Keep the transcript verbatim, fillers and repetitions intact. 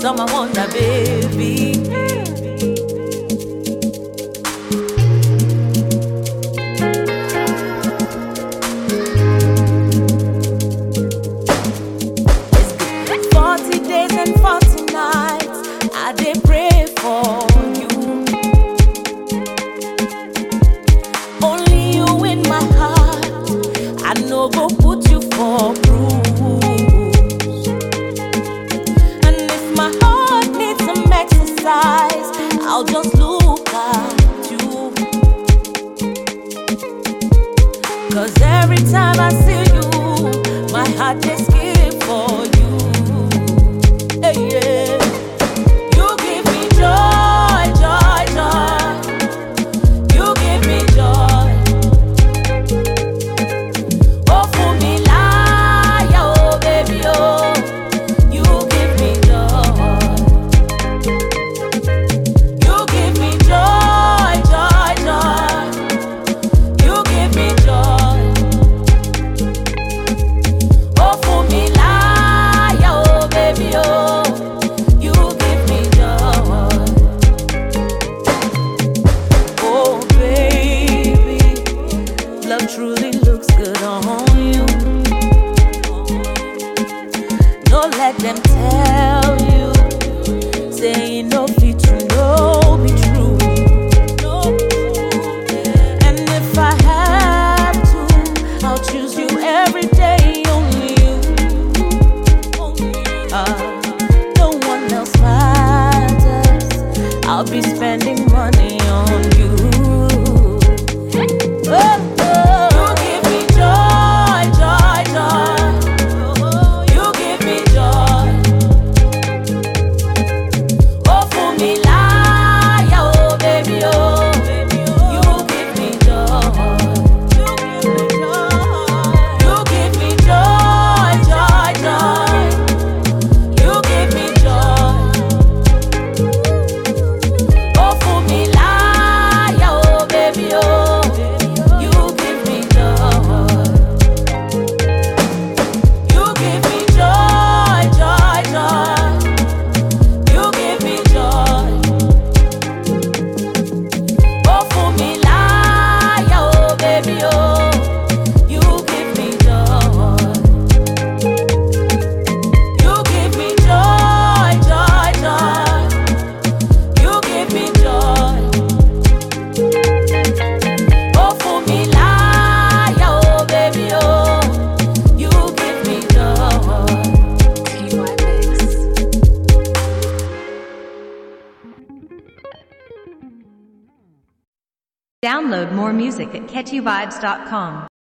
summer wonder, baby. forty days and forty nights, I did pray for you. Only you in my heart, I know go put you for bruise. And if my heart needs some exercise, I'll just look at you. Cause every time I see you, my heart is skip for you. Hey, yeah. You give me joy, joy, joy. You give me joy. Oh, for me, lie, oh, baby, oh. You give me joy. You give me joy, joy, joy. You give me joy. Oh, for me, lie, oh, baby, oh. You give me joy. Oh, baby, love truly looks good on you. Don't let them tell you, saying no fit to no be true. And if I have to, I'll choose you every day, only you. Uh, no one else matters. I'll be spending money on you. Oh, oh. You give me joy, joy, joy. You give me joy. Oh, for me, lie, oh, baby, oh. You give me joy. You give me joy, joy, joy. You give me joy. Oh, for me, lie, oh, baby, oh. You give me joy. You give me joy, joy, joy. You give me joy. Oh, for me, lie, oh, baby, oh. You give me joy. You give me joy, joy, joy. You give me joy. Oh, for me, lie, oh, baby, oh. You give me joy. T Y Mix. Download more music at catchy vibes dot com.